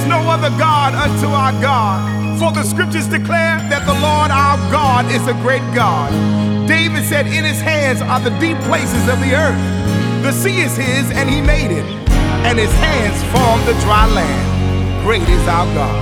no other God unto our God. For the scriptures declare that the Lord our God is a great God. David said, in his hands are the deep places of the earth. The sea is his, and he made it, and his hands formed the dry land. Great is our God.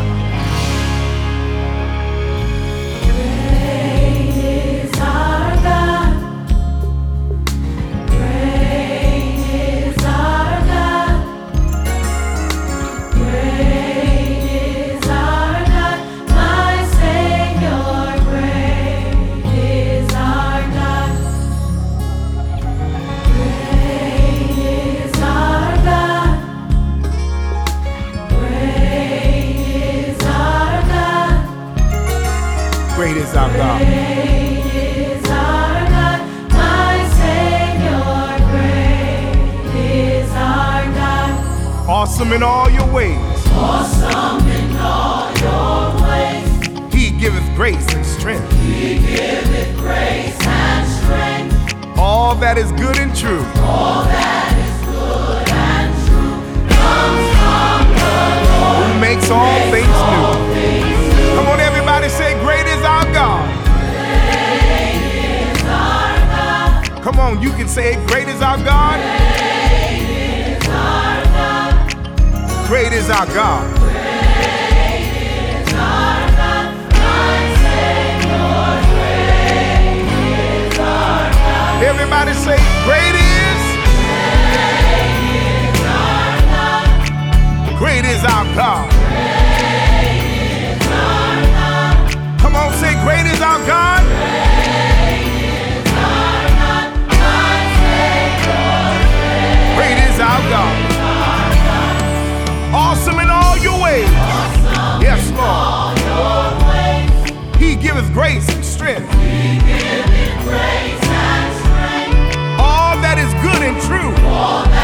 Great is our God. Great is our God, my Savior. Great is our God. Awesome in all your ways. Awesome in all your ways. He giveth grace and strength. He giveth grace and strength. All that is good and true. All that is good and true comes from the Lord. Who makes all things new. Come on, everybody, say, great is our God. Great is our God. Come on, you can say it. Great is our God. Great is our God. Great is our God. Great is our God, my Savior. Great is our God. Everybody say, great is. Great is our God. Great is our God. Great is our God. Come on, say, great is our God. Great is our God, my Savior. Great is our God. Awesome in all your ways. Awesome Yes, in Lord. all your ways. He giveth grace and strength. He giveth grace and strength. All that is good and true. All